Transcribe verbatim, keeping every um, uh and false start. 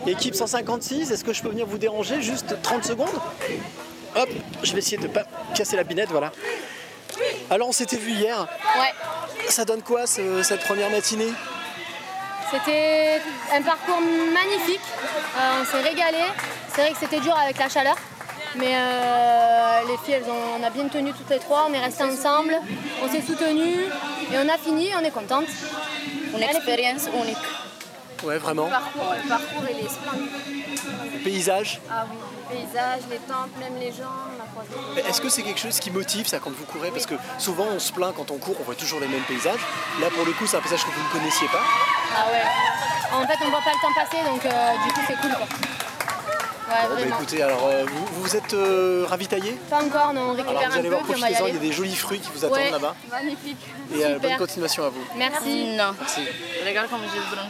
Équipe cent cinquante-six, est-ce que je peux venir vous déranger juste trente secondes? Hop, je vais essayer de ne pas casser la binette, voilà. Alors on s'était vu hier. Ouais. Ça donne quoi ce- cette première matinée? C'était un parcours magnifique. Euh, on s'est régalé. C'est vrai que c'était dur avec la chaleur. Mais euh, les filles, elles ont, on a bien tenu toutes les trois. On est restés ensemble. On s'est soutenus. Et on a fini. On est contente. Une expérience unique. Ouais, vraiment. Le parcours, le parcours, il est splendide. Le paysage. Ah oui, le paysage, les temples, même les gens. On a croisé des gens. Est-ce que c'est quelque chose qui motive ça quand vous courez? Parce que souvent on se plaint quand on court, on voit toujours les mêmes paysages. Là pour le coup c'est un paysage que vous ne connaissiez pas. Ah ouais. En fait, on voit pas le temps passer, donc euh, du coup, c'est cool, quoi. Ouais, Bon, bah, vraiment. écoutez, alors euh, vous vous êtes euh, ravitaillé? Pas encore, non, on récupère Alors vous un allez peu, voir, puis on va y profitez-en, il y aller. a des jolis fruits qui vous attendent Ouais, là-bas. magnifique. Et euh, Super. bonne continuation à vous. Merci. Non. Merci. Regarde comme j'ai le bronze.